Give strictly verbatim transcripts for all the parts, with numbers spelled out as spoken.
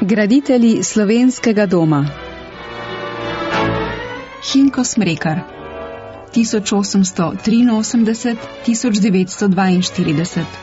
Graditelji slovenskega doma. Hinko Smrekar tisoč osemsto triinosemdeset do tisoč devetsto dvainštirideset.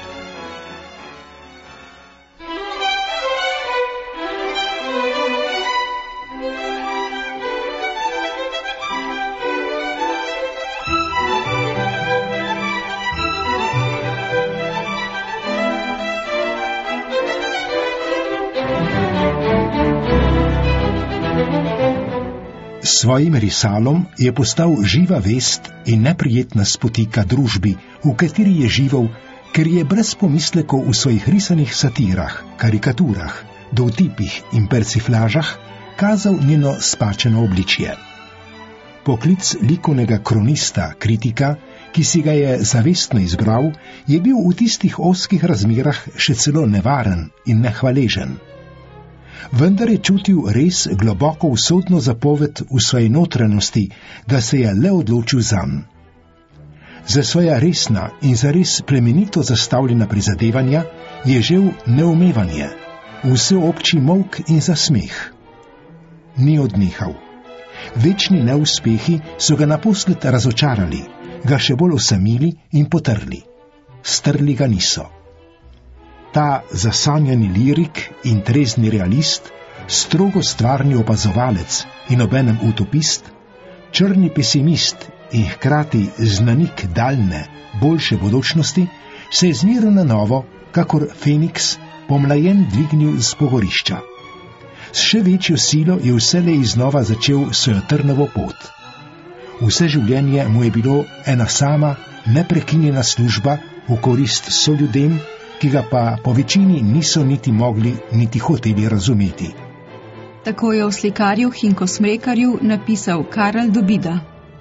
S svojim risalom je postal živa vest in neprijetna spotika družbi, v kateri je živel, ker je brez pomislekov v svojih risanih satirah, karikaturah, dovtipih in persiflažah kazal njeno spačeno obličje. Poklic likovnega kronista, kritika, ki si ga je zavestno izbral, je bil v tistih ozkih razmerah še celo nevaren in nehvaležen. Vendar je čutil res globoko usodno zapoved v svoji notranjosti, da se je le odločil zanj. Za svoja resna in zares plemenito zastavljena prizadevanja je žel neumevanje, vseobči molk in zasmeh. Ni odnehal. Večni neuspehi so ga naposled razočarali, ga še bolj osamili in potrli. Strli ga niso. Ta zasanjani lirik in trezni realist, strogo stvarni opazovalec in obenem utopist, črni pesimist in hkrati znanik daljne, boljše bodočnosti, se je zmeril na novo, kakor Feniks, pomlajen dvignil z pogorišča. S še večjo silo je vselej iznova začel svojo trnovo pot. Vse življenje mu je bilo ena sama, neprekinjena služba v korist soljudem, ki ga pa po večini niso niti mogli, niti hoteli razumeti. Tako je o slikarju Hinku Smrekarju napisal Karel Dobida.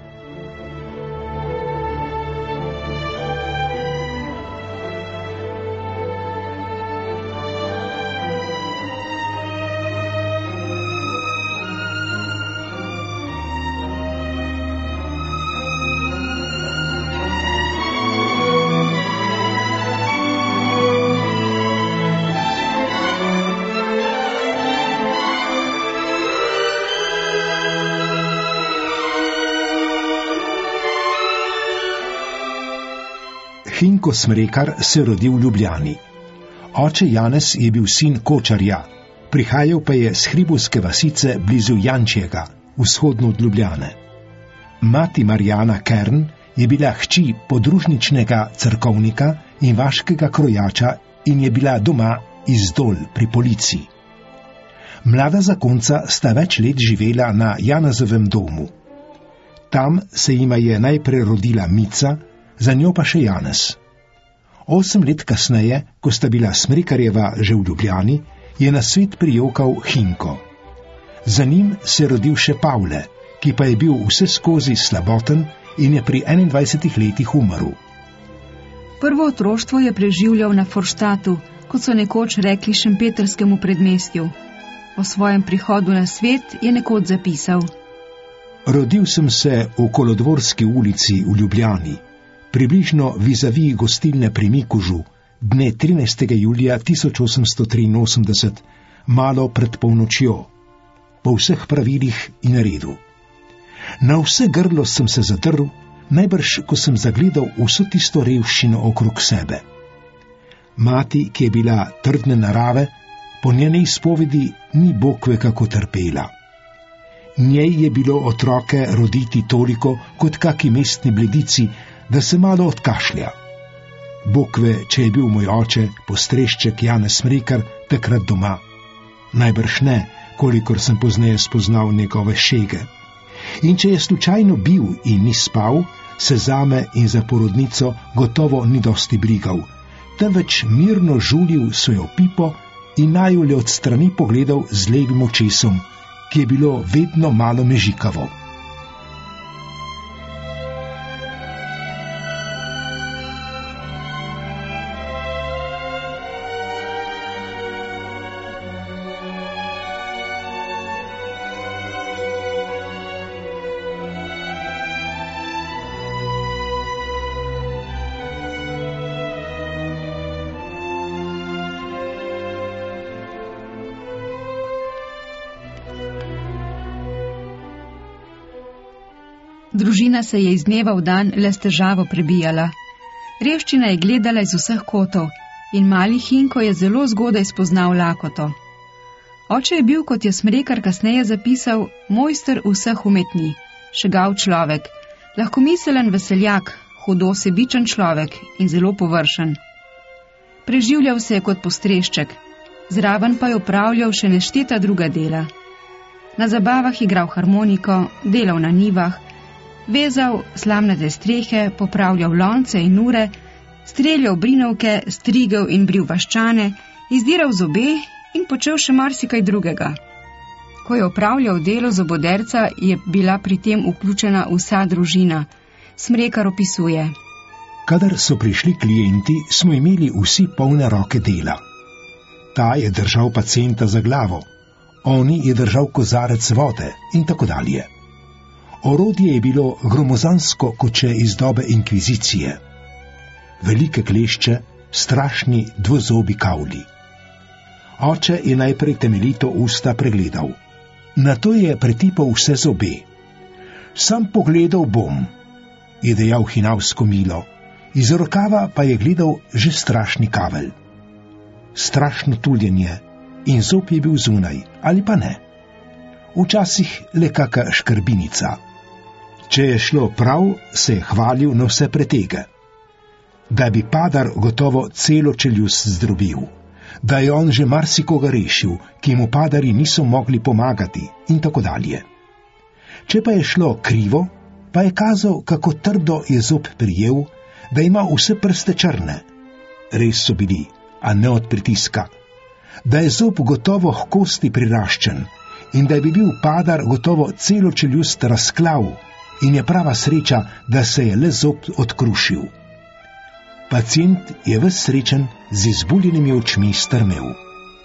Hinko Smrekar se rodil v Ljubljani. Oče Janez je bil sin kočarja, prihajal pa je s hribovske vasice blizu Jančjega, vzhodno od Ljubljane. Mati Marjana Kern je bila hči podružničnega cerkovnika in vaškega krojača in je bila doma iz Dol pri Policiji. Mlada zakonca sta več let živela na Janezovem domu. Tam se jima je najprej rodila Mica, za njo pa še Janez. Osem let kasneje, ko sta bila Smrekarjeva že v Ljubljani, je na svet prijokal Hinko. Za njim se je rodil še Pavle, ki pa je bil vse skozi slaboten in je pri enaindvajsetih letih umrl. Prvo otroštvo je preživljal na Forštatu, kot so nekoč rekli šempetrskemu predmestju. O svojem prihodu na svet je nekoč zapisal: Rodil sem se v Kolodvorski ulici v Ljubljani, približno vizavi gostilne pri Mikužu, dne trinajstega julija tisoč osemsto triinosemdeset, malo pred polnočjo, po vseh pravilih in redu. Na vse grlo sem se zadrl, najbrž, ko sem zagledal vso tisto revščino okrog sebe. Mati, ki je bila trdne narave, po njene izpovedi ni bogve kako trpela. Njej je bilo otroke roditi toliko, kot kaki mestni bledici, da se malo odkašlja. Bogve, če je bil moj oče, postrešček Janez Smrekar, takrat doma. Najbrž ne, kolikor sem pozneje spoznal njegove šege. In če je slučajno bil in ni spal, se zame in za porodnico gotovo ni dosti brigal, temveč mirno žulil svojo pipo in naju le od strani pogledal z levim očesom, ki je bilo vedno malo mežikavo. Družina se je iz dneva v dan le s težavo prebijala. Revščina je gledala iz vseh kotov in mali Hinko je zelo zgodaj spoznal lakoto. Oče je bil, kot je Smrekar kasneje zapisal, mojster vseh umetni, šegav človek, lahkomiselen veseljak, hudo sebičen človek in zelo površen. Preživljal se je kot postrešček, zraven pa je opravljal še nešteta druga dela. Na zabavah igral harmoniko, delal na njivah, vezal slamnate strehe, popravljal lonce in ure, streljal brinovke, strigel in bril vaščane, izdiral zobe in počel še marsikaj drugega. Ko je opravljal delo zoboderca, je bila pri tem vključena vsa družina. Smrekar opisuje: Kadar so prišli klienti, smo imeli vsi polne roke dela. Ta je držal pacienta za glavo, oni je držal kozarec vode in tako dalje. Orodje je bilo gromozansko koče iz dobe inkvizicije. Velike klešče, strašni dvozobi kavli. Oče je najprej temeljito usta pregledal. Nato je pretipal vse zobe. Sam pogledal bom, je dejal hinavsko milo, iz rokava pa je gledal že strašni kavelj. Strašno tuljenje in zob je bil zunaj, ali pa ne. Včasih le kaka škrbinica. Če je šlo prav, se je hvalil na vse pretege. Da bi Padar gotovo celo čeljust zdrobil, da je on že marsikoga rešil, ki mu Padari niso mogli pomagati in tako dalje. Če pa je šlo krivo, pa je kazal, kako trdo je zob prijel, da ima vse prste črne. Res so bili, a ne od pritiska. Da je zob gotovo h kosti priraščen in da bi bil Padar gotovo celo čeljust razklav in je prava sreča, da se je le zob odkrušil. Pacient je ves srečen z izbuljenimi očmi strmel.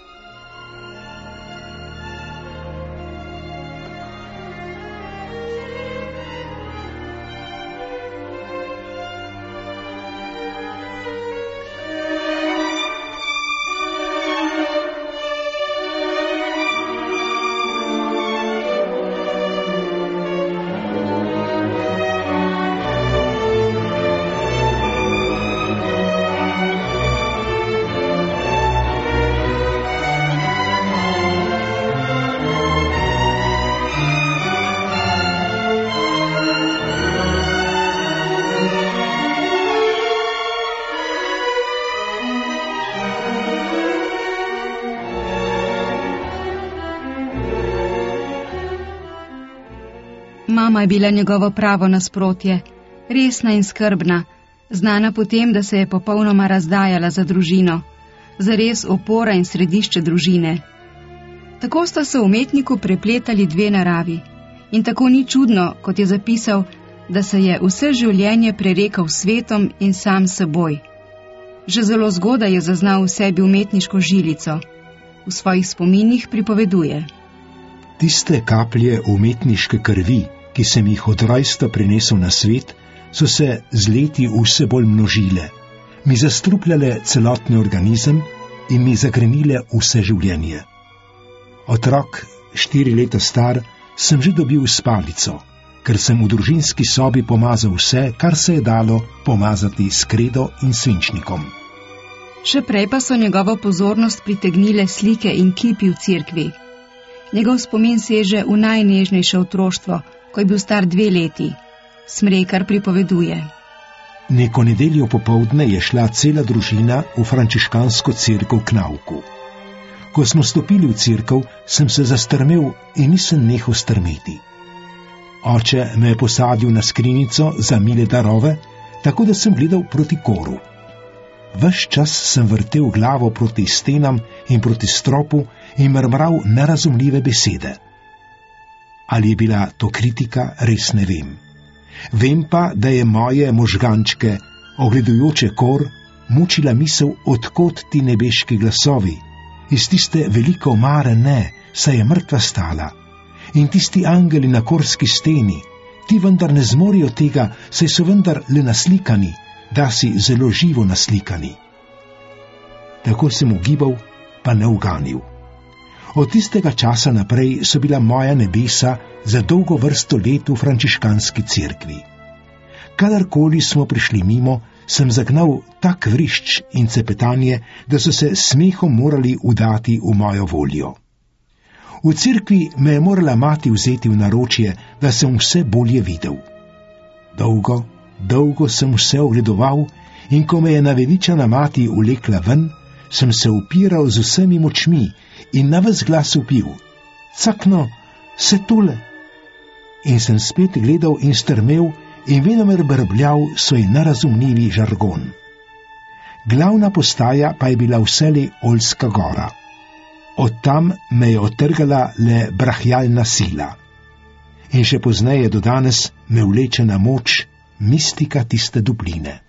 Mama je bila njegovo pravo nasprotje, resna in skrbna, znana potem, da se je popolnoma razdajala za družino, zares opora in središče družine. Tako sta se umetniku prepletali dve naravi in tako ni čudno, kot je zapisal, da se je vse življenje prerekal svetom in sam seboj. Že zelo zgodaj je zaznal v sebi umetniško žilico. V svojih spominih pripoveduje: Tiste kaplje umetniške krvi, ki sem jih od rojstva prinesel na svet, so se z leti vse bolj množile, mi zastrupljale celotni organizem in mi zagrenile vse življenje. Otrok, štiri leta star, sem že dobil spalico, ker sem v družinski sobi pomazal vse, kar se je dalo pomazati s kredo in svinčnikom. Še prej pa so njegovo pozornost pritegnile slike in kipi v cerkvi. Njegov spomin seže v najnežnejše otroštvo, ko je bil star dve leti. Smrekar pripoveduje: Neko nedeljo popoldne je šla cela družina v frančiškansko cerkev k nauku. Ko smo stopili v cerkev, sem se zastrmel in nisem nehal strmeti. Oče me je posadil na skrinjico za mile darove, tako da sem gledal proti koru. Ves čas sem vrtel glavo proti stenam in proti stropu in mrmral nerazumljive besede. Ali je bila to kritika, res ne vem. Vem pa, da je moje možgančke, ogledujoče kor, mučila misel, odkot ti nebeški glasovi. Iz tiste velike omare ne, saj je mrtva stala. In tisti angeli na korski steni, ti vendar ne zmorijo tega, saj so vendar le naslikani, da si zelo živo naslikani. Tako sem ugibal, pa ne uganil. Od tistega časa naprej so bila moja nebesa za dolgo vrsto let v frančiškanski cerkvi. Kadarkoli smo prišli mimo, sem zagnal tak vrišč in cepetanje, da so se smehom morali udati v mojo voljo. V cerkvi me je morala mati vzeti v naročje, da sem vse bolje videl. Dolgo, dolgo sem vse ogledoval in ko me je naveličana mati vlekla ven, sem se upiral z vsemi močmi in na ves glas vpil: "Cakno, se tole!" In sem spet gledal in strmel in venomer brbljal svoj nerazumljivi žargon. Glavna postaja pa je bila vselej Oljska gora. Od tam me je odtrgala le brahialna sila. In še pozneje do danes me vleče na moč mistika tiste Dubline.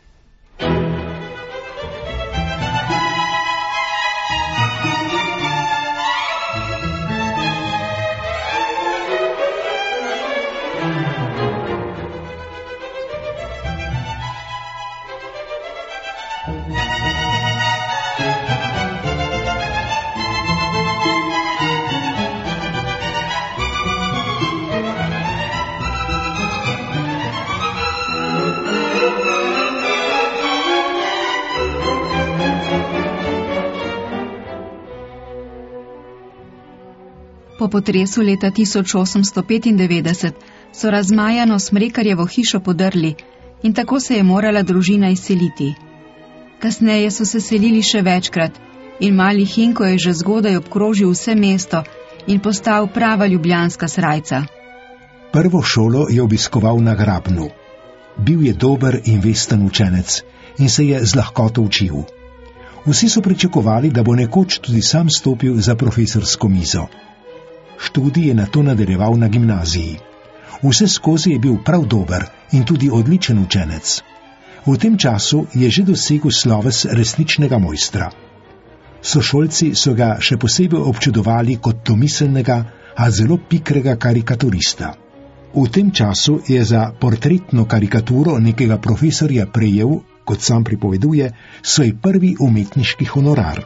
Po potresu leta tisoč osemsto petindevetdeset so razmajano Smrekarjevo hišo podrli in tako se je morala družina izseliti. Kasneje so se selili še večkrat in mali Hinko je že zgodaj obkrožil vse mesto in postal prava ljubljanska srajca. Prvo šolo je obiskoval na Grabnu. Bil je dober in vesten učenec in se je z lahkoto učil. Vsi so pričakovali, da bo nekoč tudi sam stopil za profesorsko mizo. Študij je nato nadaljeval na gimnaziji. Vse skozi je bil prav dober in tudi odličen učenec. V tem času je že dosegel sloves resničnega mojstra. Sošolci so ga še posebej občudovali kot domiselnega, a zelo pikrega karikaturista. V tem času je za portretno karikaturo nekega profesorja prejel, kot sam pripoveduje, svoj prvi umetniški honorar.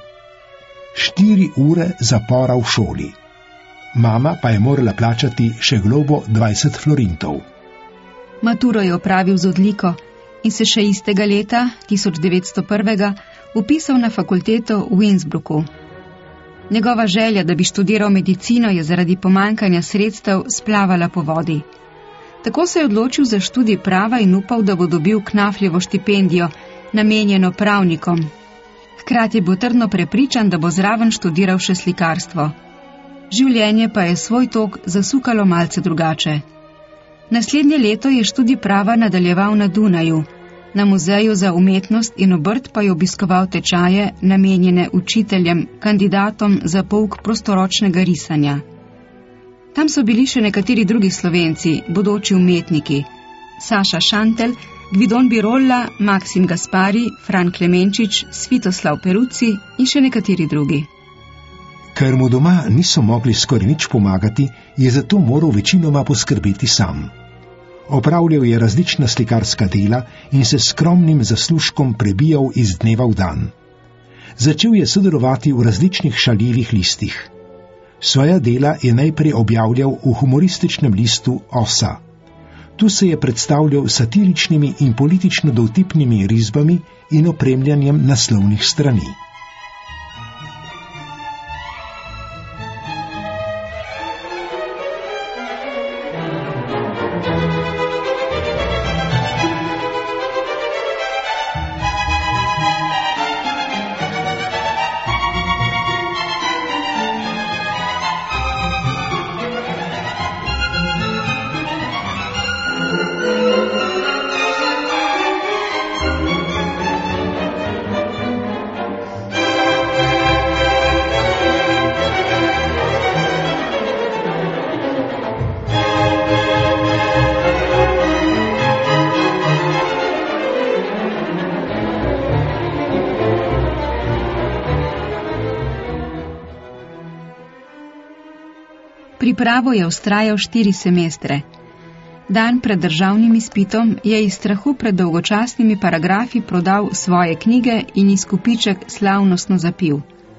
Štiri ure zapora v šoli. Mama pa je morala plačati še globo dvajset florintov. Maturo je opravil z odliko in se še istega leta, tisoč devetsto prvega, vpisal na fakulteto v Innsbrucku. Njegova želja, da bi študiral medicino, je zaradi pomanjkanja sredstev splavala po vodi. Tako se je odločil za študij prava in upal, da bo dobil Knafljevo štipendijo, namenjeno pravnikom. Hkrati je bil trdno prepričan, da bo zraven študiral še slikarstvo. Življenje pa je svoj tok zasukalo malce drugače. Naslednje leto je študij prava nadaljeval na Dunaju, na Muzeju za umetnost in obrt pa je obiskoval tečaje, namenjene učiteljem, kandidatom za pouk prostoročnega risanja. Tam so bili še nekateri drugi Slovenci, bodoči umetniki: Saša Šantel, Gvidon Birolla, Maksim Gaspari, Fran Klemenčič, Svitoslav Peruci in še nekateri drugi. Ker mu doma niso mogli skoraj nič pomagati, je zato moral večinoma poskrbeti sam. Opravljal je različna slikarska dela in se s skromnim zaslužkom prebijal iz dneva v dan. Začel je sodelovati v različnih šaljivih listih. Svoja dela je najprej objavljal v humorističnem listu Osa. Tu se je predstavljal satiričnimi in politično dovtipnimi risbami in opremljanjem naslovnih strani. Pripravo je vztrajal štiri semestre. Dan pred državnim izpitom je iz strahu pred dolgočasnimi paragrafi prodal svoje knjige in izkupiček slavnostno zapil.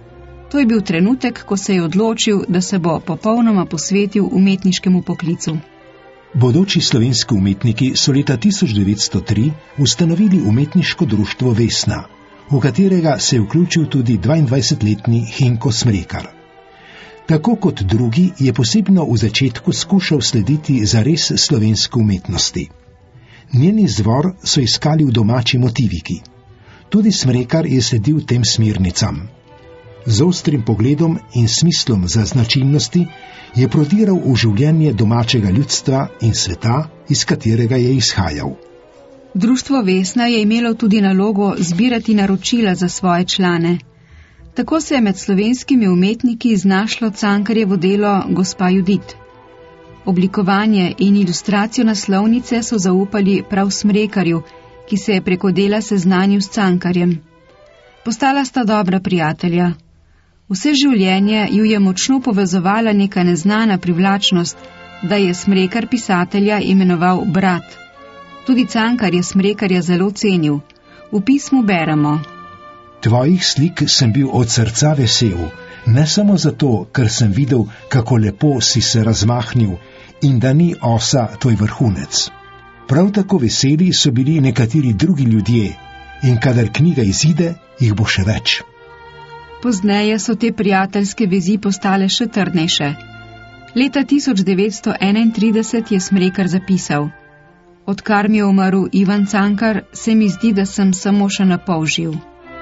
To je bil trenutek, ko se je odločil, da se bo popolnoma posvetil umetniškemu poklicu. Bodoči slovenski umetniki so leta tisoč devetsto tri ustanovili umetniško društvo Vesna, v katerega se je vključil tudi dvaindvajsetletni Hinko Smrekar. Tako kot drugi je posebno v začetku skušal slediti zares slovenske umetnosti. Njen izvor so iskali v domači motiviki. Tudi Smrekar je sledil tem smernicam. Z ostrim pogledom in smislom za značilnosti je prodiral v življenje domačega ljudstva in sveta, iz katerega je izhajal. Društvo Vesna je imelo tudi nalogo zbirati naročila za svoje člane. Tako se je med slovenskimi umetniki znašlo Cankarjevo delo Gospa Judit. Oblikovanje in ilustracijo naslovnice so zaupali prav Smrekarju, ki se je preko dela seznanil s Cankarjem. Postala sta dobra prijatelja. Vse življenje ju je močno povezovala neka neznana privlačnost, da je Smrekar pisatelja imenoval brat. Tudi Cankar je Smrekarja zelo cenil. V pismu beremo: Tvojih slik sem bil od srca vesel, ne samo zato, ker sem videl, kako lepo si se razmahnil in da ni osa tvoj vrhunec. Prav tako veseli so bili nekateri drugi ljudje in kadar knjiga izide, jih bo še več. Pozneje so te prijateljske vezi postale še trdnejše. Leta tisoč devetsto enaintrideset je Smrekar zapisal: Odkar mi je umrl Ivan Cankar, se mi zdi, da sem samo še napol živ.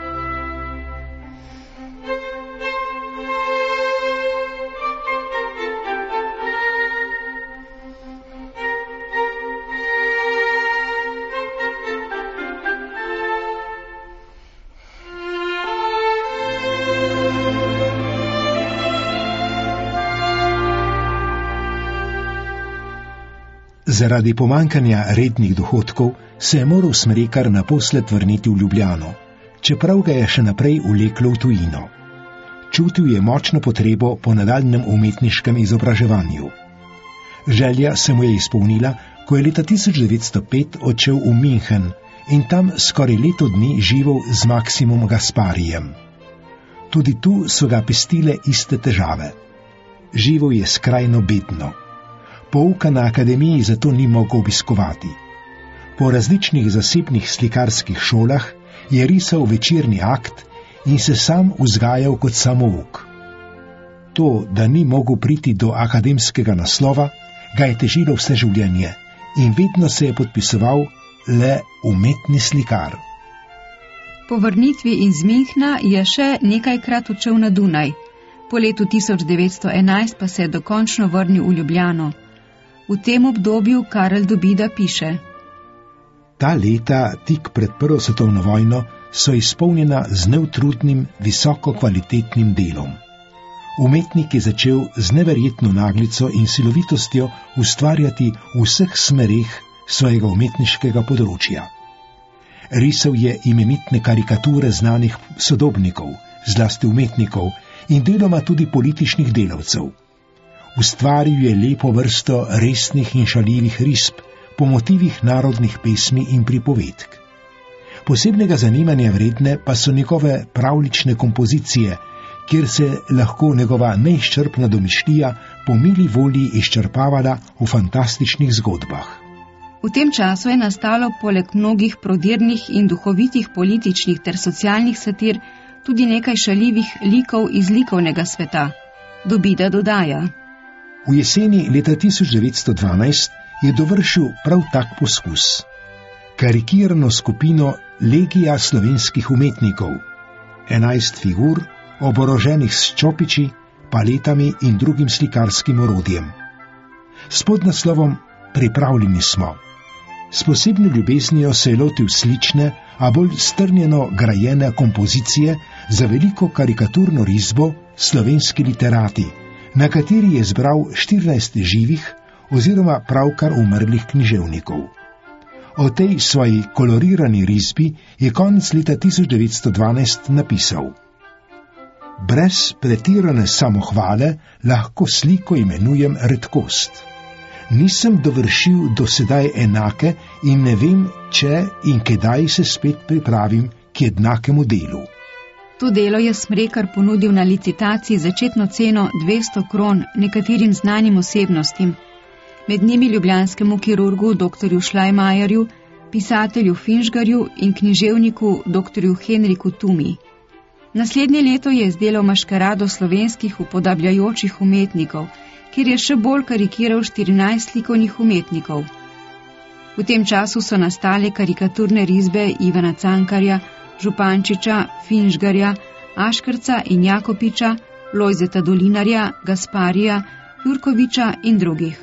Zaradi pomankanja rednih dohodkov se je moral Smrekar naposled vrniti v Ljubljano, čeprav ga je še naprej vleklo v tujino. Čutil je močno potrebo po nadaljnjem umetniškem izobraževanju. Želja se mu je izpolnila, ko je leta tisoč devetsto pet odšel v München in tam skoraj leto dni živel z Maksimom Gasparijem. Tudi tu so ga pestile iste težave. Živel je skrajno bedno. Pouka na akademiji zato ni mogel obiskovati. Po različnih zasebnih slikarskih šolah je risal večerni akt in se sam vzgajal kot samouk. To, da ni mogel priti do akademskega naslova, ga je težilo vse življenje in vedno se je podpisoval le umetni slikar. Po vrnitvi iz Münchna je še nekajkrat odšel na Dunaj. Po letu tisoč devetsto enajst pa se je dokončno vrnil v Ljubljano. V tem obdobju Karel Dobida piše: Ta leta, tik pred prvo svetovno vojno, so izpolnjena z neutrudnim, visoko kvalitetnim delom. Umetnik je začel z neverjetno naglico in silovitostjo ustvarjati v vseh smereh svojega umetniškega področja. Risal je imenitne karikature znanih sodobnikov, zlasti umetnikov in deloma tudi političnih delavcev. Ustvaril je lepo vrsto resnih in šaljivih risb po motivih narodnih pesmi in pripovedk. Posebnega zanimanja vredne pa so njegove pravlične kompozicije, kjer se lahko njegova neizčrpna domišljija po mili volji izčrpavala v fantastičnih zgodbah. V tem času je nastalo poleg mnogih prodirnih in duhovitih političnih ter socialnih satir tudi nekaj šaljivih likov iz likovnega sveta. Dobida dodaja: V jeseni leta tisoč devetsto dvanajst je dovršil prav tak poskus. Karikirano skupino Legija slovenskih umetnikov, enajst figur, oboroženih s čopiči, paletami in drugim slikarskim orodjem. S podnaslovom Pripravljeni smo. S posebno ljubeznijo se je lotil slične, a bolj strnjeno grajene kompozicije za veliko karikaturno risbo Slovenski literati, na kateri je zbral štirinajst živih oziroma pravkar umrlih književnikov. O tej svoji kolorirani risbi je konec leta tisoč devetsto dvanajst napisal: Brez pretirane samohvale lahko sliko imenujem redkost. Nisem dovršil do sedaj enake in ne vem, če in kdaj se spet pripravim k jednakemu delu. To delo je Smrekar ponudil na licitaciji začetno ceno dvesto kron nekaterim znanim osebnostim, med njimi ljubljanskemu kirurgu doktorju Šlajmajerju, pisatelju Finžgarju in književniku doktorju Henriku Tumi. Naslednje leto je izdelal maškarado slovenskih upodabljajočih umetnikov, kjer je še bolj karikiral štirinajst likovnih umetnikov. V tem času so nastale karikaturne risbe Ivana Cankarja, Župančiča, Finžgarja, Aškrca in Jakopiča, Lojzeta Dolinarja, Gasparija, Jurkoviča in drugih.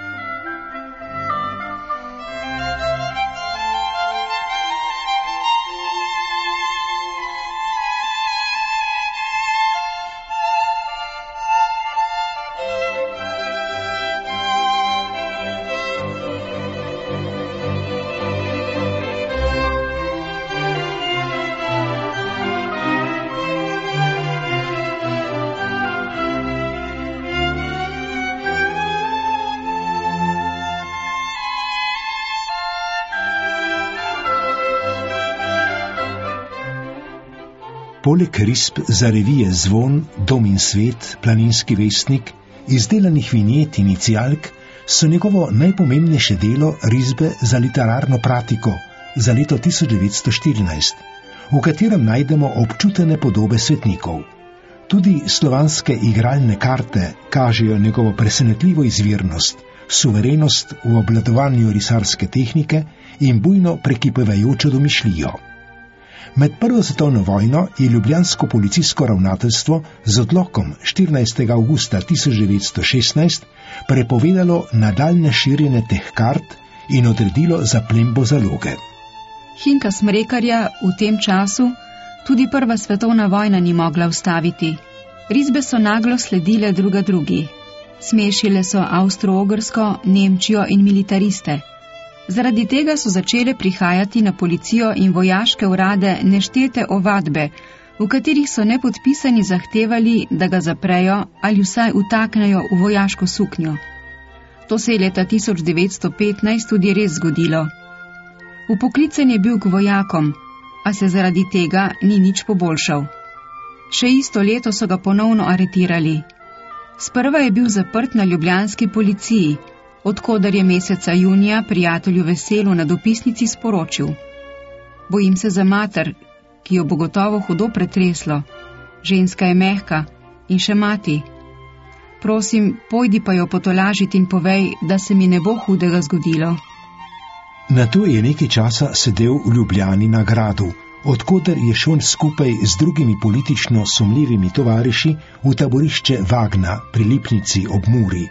Poleg risb za revije Zvon, Dom in svet, Planinski vestnik, izdelanih vinjet in inicialk, so njegovo najpomembnejše delo risbe za literarno pratiko za leto tisoč devetsto štirinajst, v katerem najdemo občutene podobe svetnikov. Tudi slovanske igralne karte kažejo njegovo presenetljivo izvirnost, suverenost v obvladovanju risarske tehnike in bujno prekipevajočo domišljijo. Med prvo svetovno vojno je ljubljansko policijsko ravnateljstvo z odlokom štirinajstega avgusta tisoč devetsto šestnajst prepovedalo nadaljne širjenje teh kart in odredilo zaplembo zaloge. Hinka Smrekarja v tem času tudi prva svetovna vojna ni mogla ustaviti. Risbe so naglo sledile druga drugi. Smešile so Avstro-Ogrsko, Nemčijo in militariste. Zaradi tega so začele prihajati na policijo in vojaške urade neštete ovadbe, v katerih so nepodpisani zahtevali, da ga zaprejo ali vsaj utaknejo v vojaško suknjo. To se je leta tisoč devetsto petnajst tudi res zgodilo. Vpoklican je bil k vojakom, a se zaradi tega ni nič poboljšal. Še isto leto so ga ponovno aretirali. Sprva je bil zaprt na ljubljanski policiji, odkoder je meseca junija prijatelju Veselu na dopisnici sporočil: Bojim se za mater, ki jo bo gotovo hudo pretreslo. Ženska je mehka in še mati. Prosim, pojdi pa jo potolažiti in povej, da se mi ne bo hudega zgodilo. Nato je nekaj časa sedel v Ljubljani na gradu, odkoder je šel skupaj z drugimi politično sumljivimi tovariši v taborišče Vagna pri Lipnici ob Muri.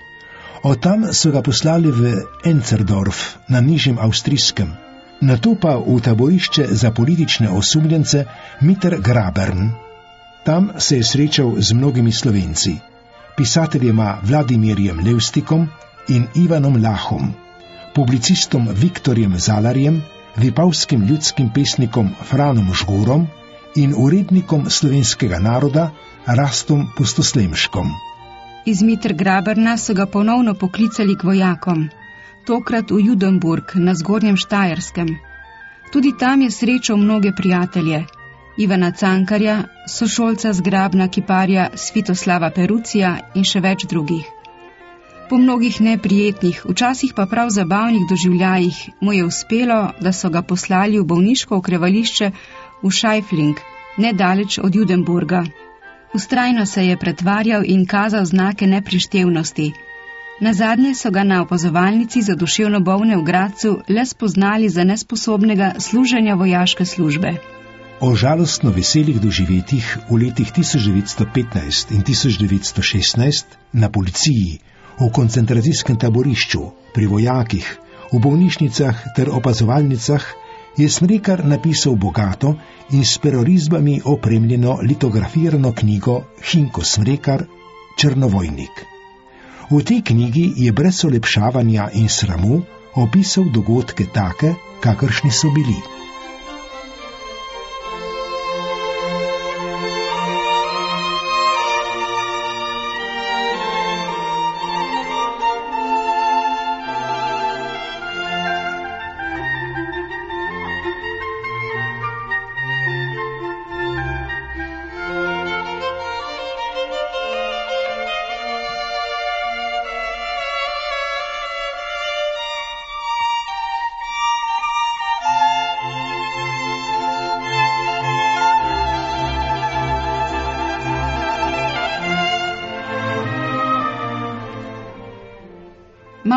Od tam so ga poslali v Enzerdorf na nižjem avstrijskem, nato pa v taborišče za politične osumljence Mitter Grabern. Tam se je srečal z mnogimi Slovenci, pisateljema Vladimirjem Levstikom in Ivanom Lahom, publicistom Viktorjem Zalarjem, vipavskim ljudskim pesnikom Franom Žgurom in urednikom slovenskega naroda Rastom Pustoslemškom. Iz Mitter Graberna so ga ponovno poklicali k vojakom, tokrat v Judenburg na Zgornjem Štajerskem. Tudi tam je srečal mnoge prijatelje, Ivana Cankarja, sošolca z Grabna kiparja Svitoslava Perucija in še več drugih. Po mnogih neprijetnih, včasih pa prav zabavnih doživljajih mu je uspelo, da so ga poslali v bolniško okrevališče v Scheifling, nedaleč od Judenburga. Vztrajno se je pretvarjal in kazal znake neprištevnosti. Nazadnje so ga na opazovalnici za duševno bolne v Gradcu le spoznali za nesposobnega služenja vojaške službe. O žalostno veselih doživetjih v letih tisoč devetsto petnajst in tisoč devetsto šestnajst na policiji, v koncentracijskem taborišču, pri vojakih, v bolnišnicah ter opazovalnicah je Smrekar napisal bogato in s perorizbami opremljeno litografirano knjigo Hinko Smrekar, Črnovojnik. V tej knjigi je brez olepšavanja in sramu opisal dogodke take, kakršni so bili.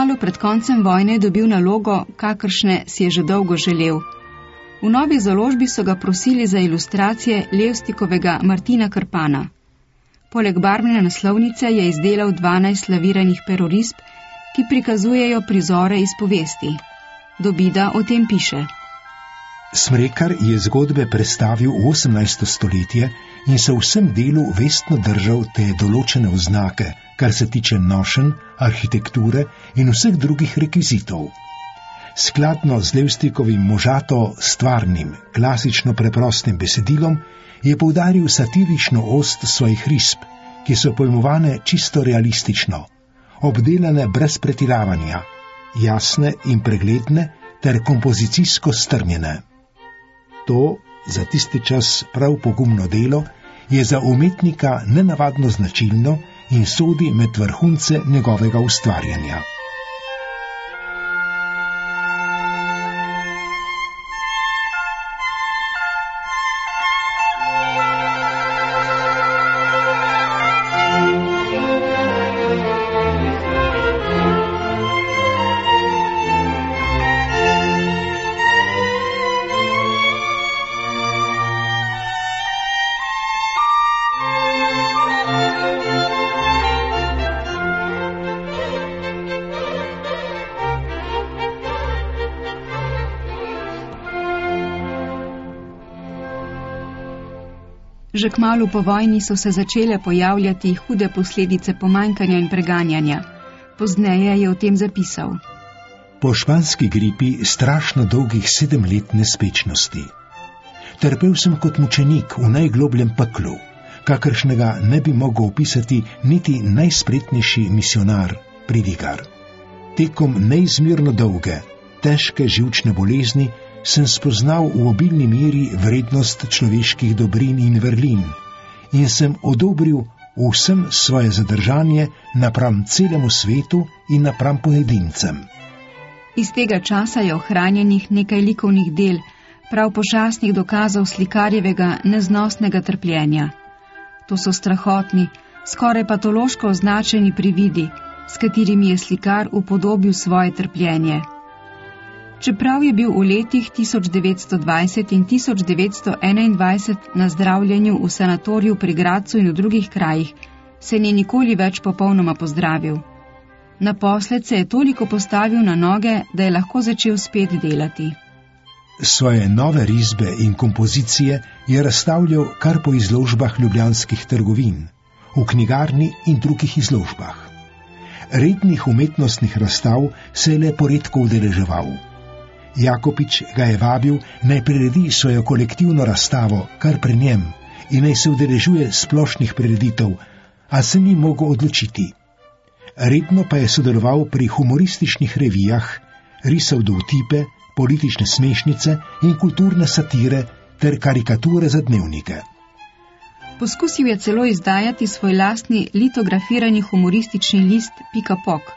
Kmalu pred koncem vojne je dobil nalogo, kakršne si je že dolgo želel. V novi založbi so ga prosili za ilustracije Levstikovega Martina Krpana. Poleg barvne naslovnice je izdelal dvanajst laviranih perorisb, ki prikazujejo prizore iz povesti. Dobida o tem piše. Smrekar je zgodbe prestavil v osemnajsto stoletje in se v vsem delu vestno držal te določene oznake, kar se tiče nošenj, arhitekture in vseh drugih rekvizitov. Skladno z Levstikovim možato stvarnim, klasično preprostim besedilom, je poudaril satirično ost svojih risb, ki so pojmovane čisto realistično, obdelane brez pretiravanja, jasne in pregledne ter kompozicijsko strnjene. To, za tisti čas prav pogumno delo, je za umetnika nenavadno značilno in sodi med vrhunce njegovega ustvarjanja. Že kmalu po vojni so se začele pojavljati hude posledice pomanjkanja in preganjanja. Pozneje je o tem zapisal. Po španski gripi strašno dolgih sedem let nespečnosti. Trpel sem kot mučenik v najglobljem peklu, kakršnega ne bi mogel opisati niti najspretnejši misionar, pridigar. Tekom neizmerno dolge, težke živčne bolezni sem spoznal v obilni meri vrednost človeških dobrin in vrlin in sem odobril vsem svoje zadržanje napram celemu svetu in napram pojedincem. Iz tega časa je ohranjenih nekaj likovnih del, prav požasnih dokazov slikarjevega neznosnega trpljenja. To so strahotni, skoraj patološko označeni prividi, s katerimi je slikar upodobil svoje trpljenje. Čeprav je bil v letih tisoč devetsto dvajset in tisoč devetsto enaindvajset na zdravljenju v sanatoriju pri Gradcu in v drugih krajih, se ni nikoli več popolnoma pozdravil. Naposled se je toliko postavil na noge, da je lahko začel spet delati. Svoje nove risbe in kompozicije je razstavljal kar po izložbah ljubljanskih trgovin, v knjigarni in drugih izložbah. Rednih umetnostnih razstav se je le poredko udeleževal. Jakopič ga je vabil, naj priredi svojo kolektivno razstavo kar pri njem in naj se udeležuje splošnih prireditev, a se ni mogel odločiti. Redno pa je sodeloval pri humorističnih revijah, risal dovtipe, politične smešnice in kulturne satire ter karikature za dnevnike. Poskusil je celo izdajati svoj lastni litografirani humoristični list Pika Pok.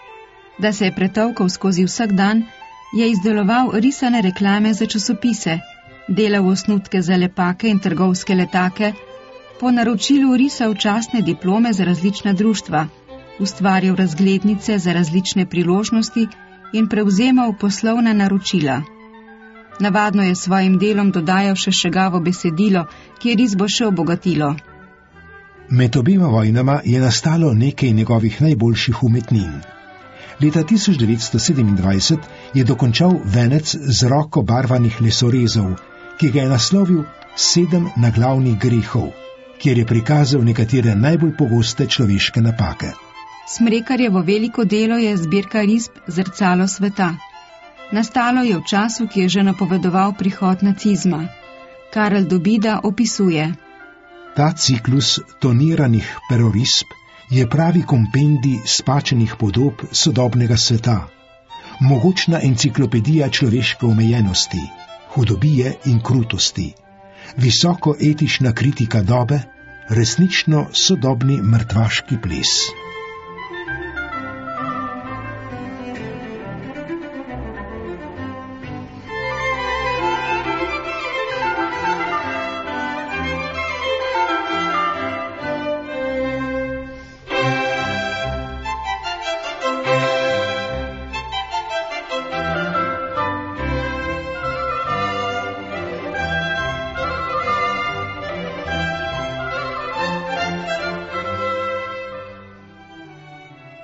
Da se je pretolkal skozi vsak dan, je izdeloval risane reklame za časopise, delal osnutke za lepake in trgovske letake, po naročilu risal častne diplome za različna društva, ustvarjal razglednice za različne priložnosti in prevzemal poslovna naročila. Navadno je svojim delom dodajal še šegavo besedilo, ki je risbo še obogatilo. Med obima vojnama je nastalo nekaj njegovih najboljših umetnin. Leta tisoč devetsto sedemindvajset je dokončal venec z roko barvanih lesorezov, ki ga je naslovil Sedem naglavnih grehov, kjer je prikazal nekatere najbolj pogoste človeške napake. Smrekarjevo veliko delo je zbirka risb Zrcalo sveta. Nastalo je v času, ki je že napovedoval prihod nacizma. Karel Dobida opisuje. Ta ciklus toniranih perorisb je pravi kompendij spačenih podob sodobnega sveta, mogočna enciklopedija človeške omejenosti, hudobije in krutosti, visoko etična kritika dobe, resnično sodobni mrtvaški ples.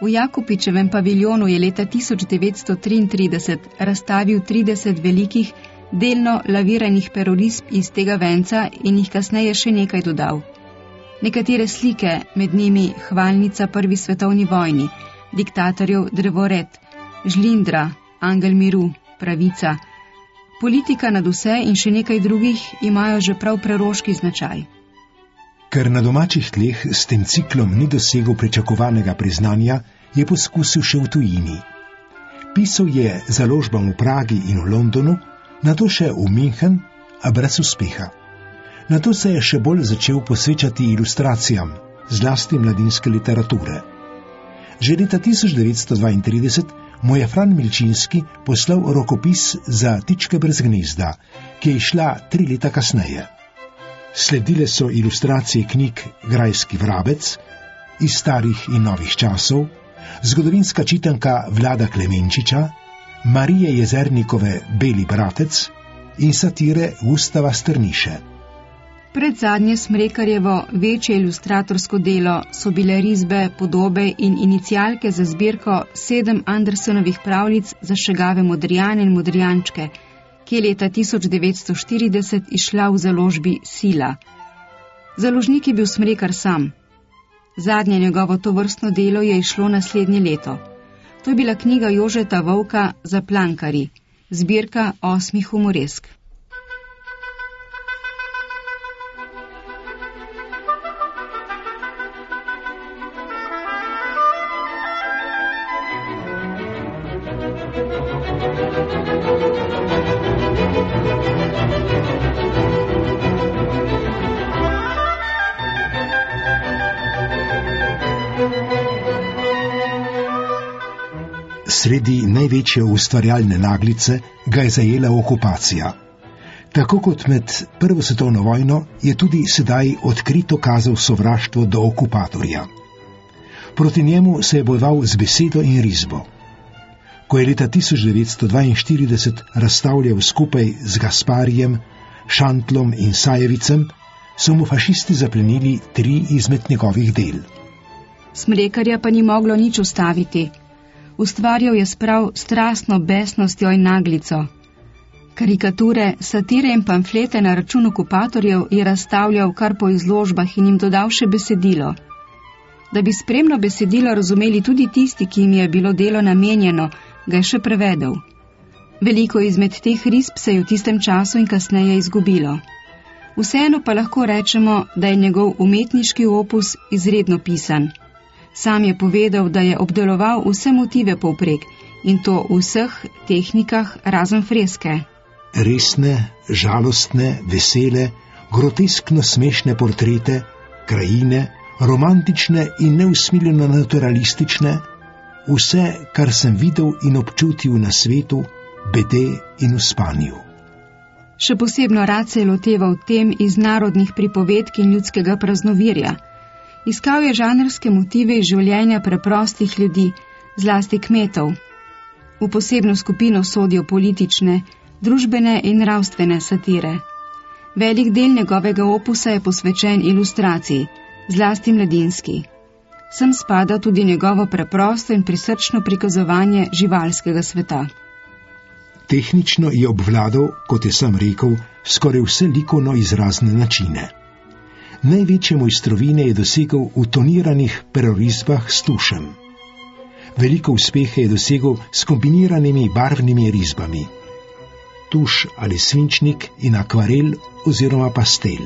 V Jakopičevem paviljonu je leta tisoč devetsto triintrideset razstavil trideset velikih, delno laviranih perorisb iz tega venca in jih kasneje še nekaj dodal. Nekatere slike, med njimi hvalnica prvi svetovni vojni, diktatorjev drevored, žlindra, angel miru, pravica, politika nad vse in še nekaj drugih imajo že prav preroški značaj. Ker na domačih tleh s tem ciklom ni dosegel pričakovanega priznanja, je poskusil še v tujini. Pisal je založbam v Pragi in v Londonu, nato še v München, a brez uspeha. Nato se je še bolj začel posvečati ilustracijam, zlasti mladinske literature. Že leta tisoč devetsto dvaintrideset mu je Fran Milčinski poslal rokopis za Ptičke brez gnezda, ki je izšla tri leta kasneje. Sledile so ilustracije knjig Grajski vrabec, Iz starih in novih časov, zgodovinska čitanka Vlada Klemenčiča, Marije Jezernikove Beli bratec in satire Gustava Strniše. Predzadnje Smrekarjevo večje ilustratorsko delo so bile risbe, podobe in inicialke za zbirko sedem Andersenovih pravljic za šegave Modrijane in Modrijančke, ki je leta tisoč devetsto štirideset izšla v založbi Sila. Založnik je bil Smrekar sam. Zadnje njegovo tovrstno delo je izšlo naslednje leto. To je bila knjiga Jožeta Vovka Zaplankarji, zbirka osmih humoresk. Sredi največje ustvarjalne naglice ga je zajela okupacija. Tako kot med prvo svetovno vojno je tudi sedaj odkrito kazal sovraštvo do okupatorja. Proti njemu se je bojeval z besedo in risbo. Ko je leta tisoč devetsto dvainštirideset razstavljal skupaj z Gasparijem, Šantlom in Sajevicem, so mu fašisti zaplenili tri izmed njegovih del. Smrekarja pa ni moglo nič ustaviti. Ustvarjal je sprav strastno besnostjo in naglico. Karikature, satire in pamflete na račun okupatorjev je razstavljal kar po izložbah in jim dodal še besedilo. Da bi spremno besedilo razumeli tudi tisti, ki jim je bilo delo namenjeno, ga je še prevedel. Veliko izmed teh risb se je v tistem času in kasneje izgubilo. Vseeno pa lahko rečemo, da je njegov umetniški opus izredno pisan. Sam je povedal, da je obdeloval vse motive povprek in to v vseh tehnikah razen freske. Resne, žalostne, vesele, groteskno smešne portrete, krajine, romantične in neusmiljeno naturalistične, vse, kar sem videl in občutil na svetu, bede in v spanju. Še posebno rad se je loteval tem iz narodnih pripovedk in ljudskega praznovirja. Iskal je žanrske motive iz življenja preprostih ljudi, zlasti kmetov. V posebno skupino sodijo politične, družbene in nravstvene satire. Velik del njegovega opusa je posvečen ilustraciji, zlasti mladinski. Sem spada tudi njegovo preprosto in prisrčno prikazovanje živalskega sveta. Tehnično je obvladal, kot je sam rekel, skoraj vse likovno izrazne načine. Največje mojstrovine je dosegel v toniranih perorisbah s tušem. Veliko uspeha je dosegel s kombiniranimi barvnimi risbami. Tuš ali svinčnik in akvarel oziroma pastel.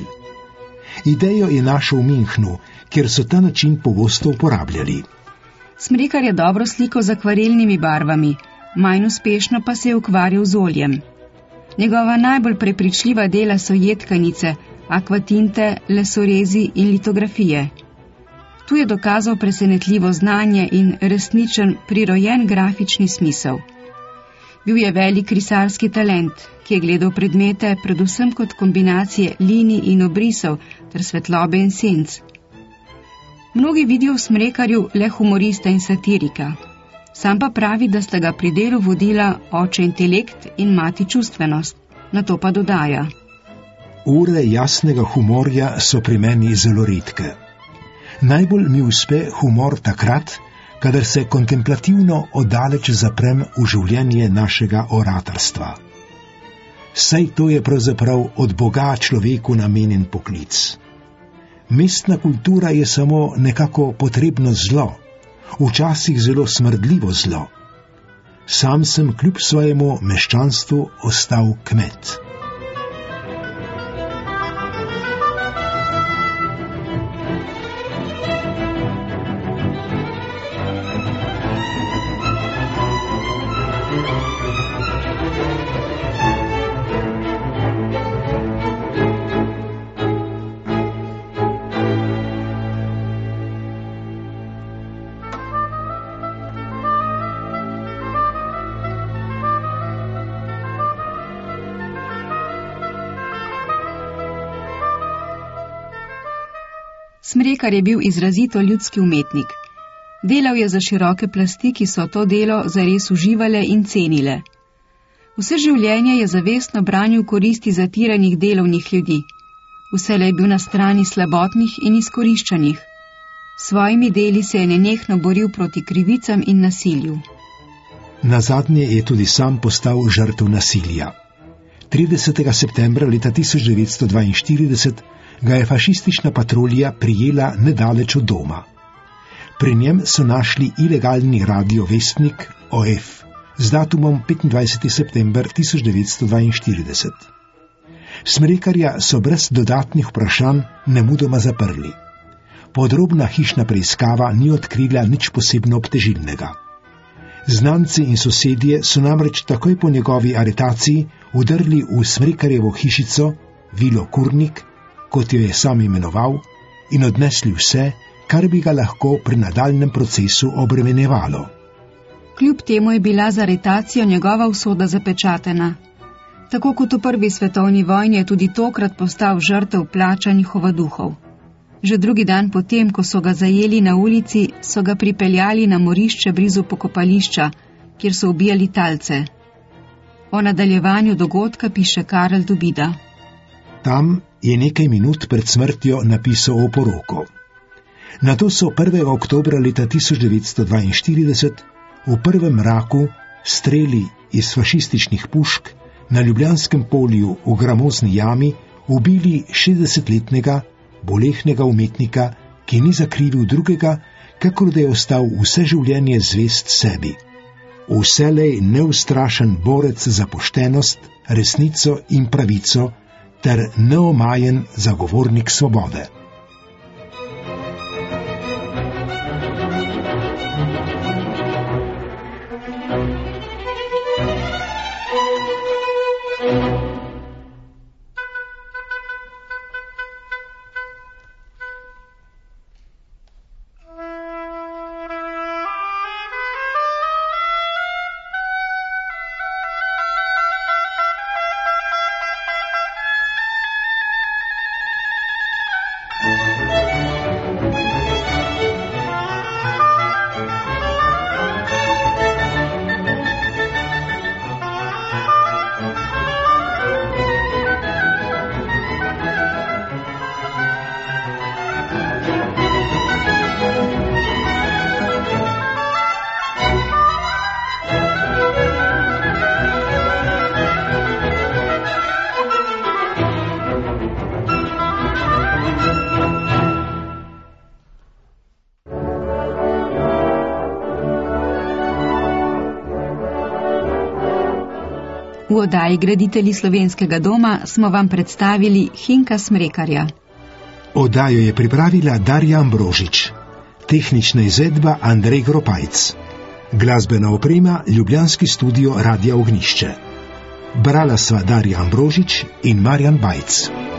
Idejo je našel v Münchnu, kjer so ta način pogosto uporabljali. Smrekar je dobro slikal z akvarelnimi barvami, manj uspešno pa se je ukvarjal z oljem. Njegova najbolj prepričljiva dela so jedkanice, akvatinte, lesorezi in litografije. Tu je dokazal presenetljivo znanje in resničen, prirojen grafični smisel. Bil je velik risarski talent, ki je gledal predmete predvsem kot kombinacije linij in obrisov ter svetlobe in senc. Mnogi vidijo v Smrekarju le humorista in satirika. Sam pa pravi, da sta ga pri delu vodila oče intelekt in mati čustvenost, nato pa dodaja: Ure jasnega humorja so pri meni zelo redke. Najbolj mi uspe humor takrat, kadar se kontemplativno oddaleč zaprem v življenje našega oratorstva. Saj to je pravzaprav od Boga človeku namenjen poklic. Mestna kultura je samo nekako potrebno zlo, včasih zelo smrdljivo zlo. Sam sem kljub svojemu meščanstvu ostal kmet. Smrekar je bil izrazito ljudski umetnik. Delal je za široke plasti, ki so to delo zares uživale in cenile. Vse življenje je zavestno branil koristi zatiranih delovnih ljudi. Vselej je bil na strani slabotnih in izkoriščanih. S svojimi deli se je nenehno boril proti krivicam in nasilju. Nazadnje je tudi sam postal žrtev nasilja. tridesetega septembra leta tisoč devetsto dvainštirideset ga je fašistična patrulja prijela nedaleč od doma. Pri njem so našli ilegalni radio Vestnik O F z datumom petindvajseti september tisoč devetsto dvainštirideset. Smrekarja so brez dodatnih vprašanj nemudoma zaprli. Podrobna hišna preiskava ni odkrila nič posebno obtežilnega. Znanci in sosedje so namreč takoj po njegovi aretaciji udrli v Smrekarjevo hišico, vilo Kurnik, kot jo je sam imenoval, in odnesli vse, kar bi ga lahko pri nadaljnem procesu obremenjevalo. Kljub temu je bila za aretacijo njegova usoda zapečatena. Tako kot v prvi svetovni vojni je tudi tokrat postal žrtev plačanih ovaduhov. Že drugi dan potem, ko so ga zajeli na ulici, so ga pripeljali na morišče blizu pokopališča, kjer so ubijali talce. O nadaljevanju dogodka piše Karel Dubida. Tam je nekaj minut pred smrtjo napisal oporoko. Nato so prvega oktobra leta tisoč devetsto dvainštirideset v prvem mraku streli iz fašističnih pušk na Ljubljanskem polju v gramozni jami ubili šestdesetletnega bolehnega umetnika, ki ni zakrivil drugega, kakor da je ostal vse življenje zvest sebi. Vselej neustrašen borec za poštenost, resnico in pravico ter neomajen zagovornik svobode. V oddaji Graditelji slovenskega doma smo vam predstavili Hinka Smrekarja. Oddajo je pripravila Darja Ambrožič, tehnična izvedba Andrej Gropajc, glasbena oprema Ljubljanski studio Radia Ognjišče. Brala sva Darja Ambrožič in Marjan Bajc.